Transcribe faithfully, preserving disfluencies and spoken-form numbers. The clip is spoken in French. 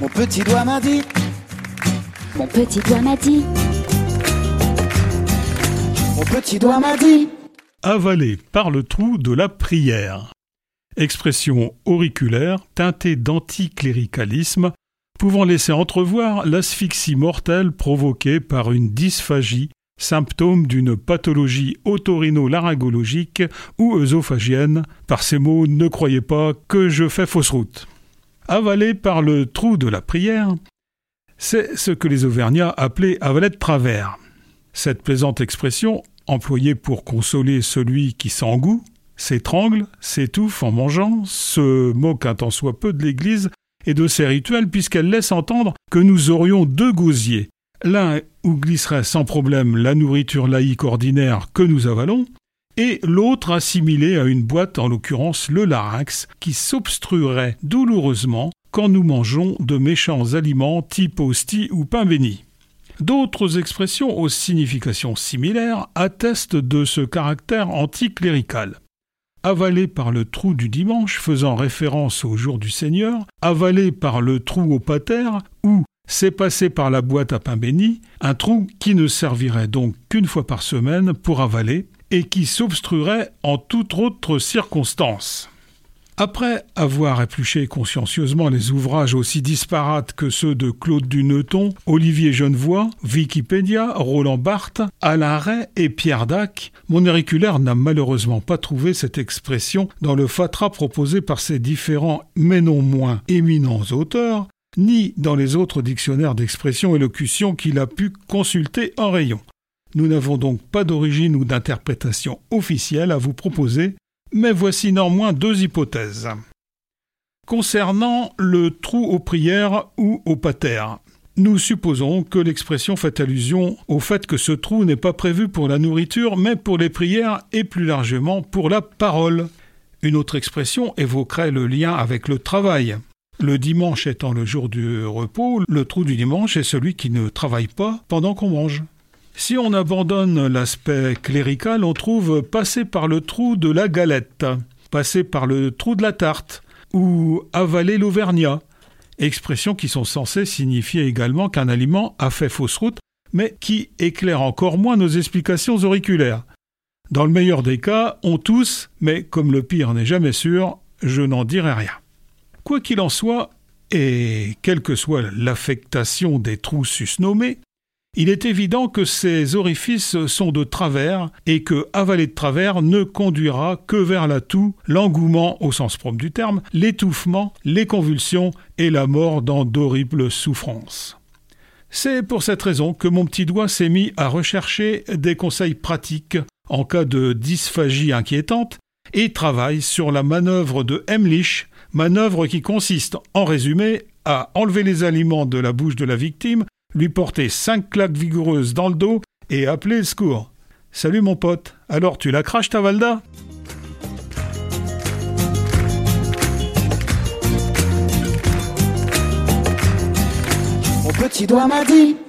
Mon petit doigt m'a dit. Mon petit doigt m'a dit. Mon petit doigt m'a dit. Avaler par le trou de la prière. Expression auriculaire teintée d'anticléricalisme, pouvant laisser entrevoir l'asphyxie mortelle provoquée par une dysphagie, symptôme d'une pathologie otorino-laryngologique ou œsophagienne. Par ces mots, ne croyez pas que je fais fausse route. Avaler par le trou de la prière, c'est ce que les Auvergnats appelaient avaler de travers. Cette plaisante expression, employée pour consoler celui qui s'engoue, s'étrangle, s'étouffe en mangeant, se moque un tant soit peu de l'Église et de ses rituels, puisqu'elle laisse entendre que nous aurions deux gosiers, l'un où glisserait sans problème la nourriture laïque ordinaire que nous avalons, et l'autre assimilé à une boîte, en l'occurrence le larynx, qui s'obstruerait douloureusement quand nous mangeons de méchants aliments type hostie ou pain béni. D'autres expressions aux significations similaires attestent de ce caractère anticlérical. Avaler par le trou du dimanche, faisant référence au jour du Seigneur, avaler par le trou au pater, ou c'est passer par la boîte à pain béni, un trou qui ne servirait donc qu'une fois par semaine pour avaler et qui s'obstruerait en toute autre circonstance. Après avoir épluché consciencieusement les ouvrages aussi disparates que ceux de Claude Duneton, Olivier Genevoix, Wikipédia, Roland Barthes, Alain Ray et Pierre Dac, mon auriculaire n'a malheureusement pas trouvé cette expression dans le fatras proposé par ces différents mais non moins éminents auteurs, ni dans les autres dictionnaires d'expression et locution qu'il a pu consulter en rayon. Nous n'avons donc pas d'origine ou d'interprétation officielle à vous proposer, mais voici néanmoins deux hypothèses. Concernant le trou aux prières ou au pater, nous supposons que l'expression fait allusion au fait que ce trou n'est pas prévu pour la nourriture, mais pour les prières et plus largement pour la parole. Une autre expression évoquerait le lien avec le travail. Le dimanche étant le jour du repos, le trou du dimanche est celui qui ne travaille pas pendant qu'on mange. Si on abandonne l'aspect clérical, on trouve passer par le trou de la galette, passer par le trou de la tarte, ou avaler l'auvergnat, expressions qui sont censées signifier également qu'un aliment a fait fausse route, mais qui éclairent encore moins nos explications auriculaires. Dans le meilleur des cas, on tousse, mais comme le pire n'est jamais sûr, je n'en dirai rien. Quoi qu'il en soit, et quelle que soit l'affectation des trous susnommés, il est évident que ces orifices sont de travers et que avaler de travers ne conduira que vers la toux, l'engouement au sens propre du terme, l'étouffement, les convulsions et la mort dans d'horribles souffrances. C'est pour cette raison que mon petit doigt s'est mis à rechercher des conseils pratiques en cas de dysphagie inquiétante et travaille sur la manœuvre de Heimlich, manœuvre qui consiste, en résumé, à enlever les aliments de la bouche de la victime, lui porter cinq claques vigoureuses dans le dos et appeler le secours. Salut mon pote, alors tu la craches ta Valda ? Mon petit doigt m'a dit.